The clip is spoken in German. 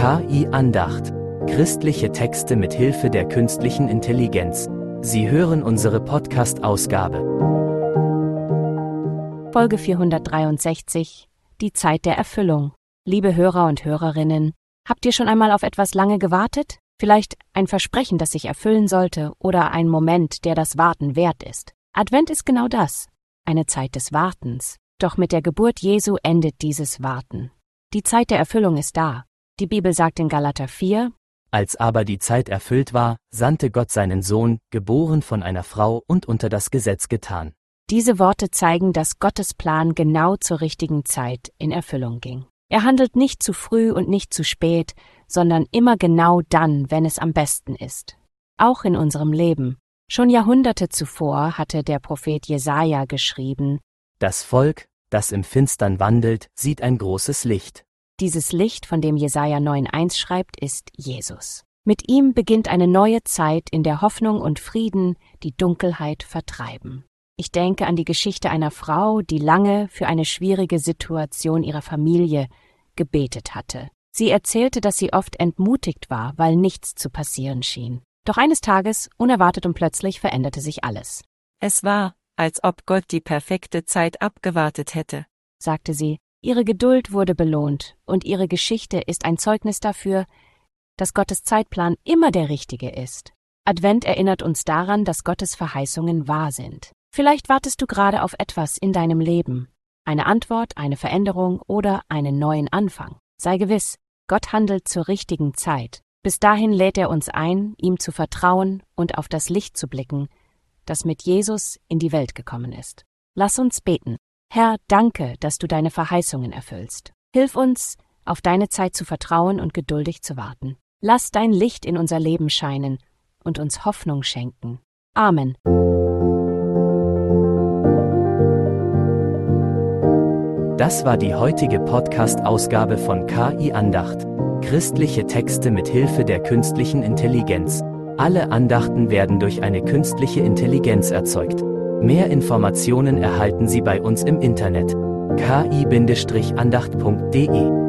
KI Andacht. Christliche Texte mit Hilfe der künstlichen Intelligenz. Sie hören unsere Podcast-Ausgabe. Folge 463. Die Zeit der Erfüllung. Liebe Hörer und Hörerinnen, habt ihr schon einmal auf etwas lange gewartet? Vielleicht ein Versprechen, das sich erfüllen sollte, oder ein Moment, der das Warten wert ist. Advent ist genau das, eine Zeit des Wartens. Doch mit der Geburt Jesu endet dieses Warten. Die Zeit der Erfüllung ist da. Die Bibel sagt in Galater 4: Als aber die Zeit erfüllt war, sandte Gott seinen Sohn, geboren von einer Frau und unter das Gesetz getan. Diese Worte zeigen, dass Gottes Plan genau zur richtigen Zeit in Erfüllung ging. Er handelt nicht zu früh und nicht zu spät, sondern immer genau dann, wenn es am besten ist. Auch in unserem Leben. Schon Jahrhunderte zuvor hatte der Prophet Jesaja geschrieben: Das Volk, das im Finstern wandelt, sieht ein großes Licht. Dieses Licht, von dem Jesaja 9,1 schreibt, ist Jesus. Mit ihm beginnt eine neue Zeit, in der Hoffnung und Frieden die Dunkelheit vertreiben. Ich denke an die Geschichte einer Frau, die lange für eine schwierige Situation ihrer Familie gebetet hatte. Sie erzählte, dass sie oft entmutigt war, weil nichts zu passieren schien. Doch eines Tages, unerwartet und plötzlich, veränderte sich alles. Es war, als ob Gott die perfekte Zeit abgewartet hätte, sagte sie. Ihre Geduld wurde belohnt und ihre Geschichte ist ein Zeugnis dafür, dass Gottes Zeitplan immer der richtige ist. Advent erinnert uns daran, dass Gottes Verheißungen wahr sind. Vielleicht wartest du gerade auf etwas in deinem Leben. Eine Antwort, eine Veränderung oder einen neuen Anfang. Sei gewiss, Gott handelt zur richtigen Zeit. Bis dahin lädt er uns ein, ihm zu vertrauen und auf das Licht zu blicken, das mit Jesus in die Welt gekommen ist. Lass uns beten. Herr, danke, dass du deine Verheißungen erfüllst. Hilf uns, auf deine Zeit zu vertrauen und geduldig zu warten. Lass dein Licht in unser Leben scheinen und uns Hoffnung schenken. Amen. Das war die heutige Podcast-Ausgabe von KI Andacht. Christliche Texte mit Hilfe der künstlichen Intelligenz. Alle Andachten werden durch eine künstliche Intelligenz erzeugt. Mehr Informationen erhalten Sie bei uns im Internet: ki-andacht.de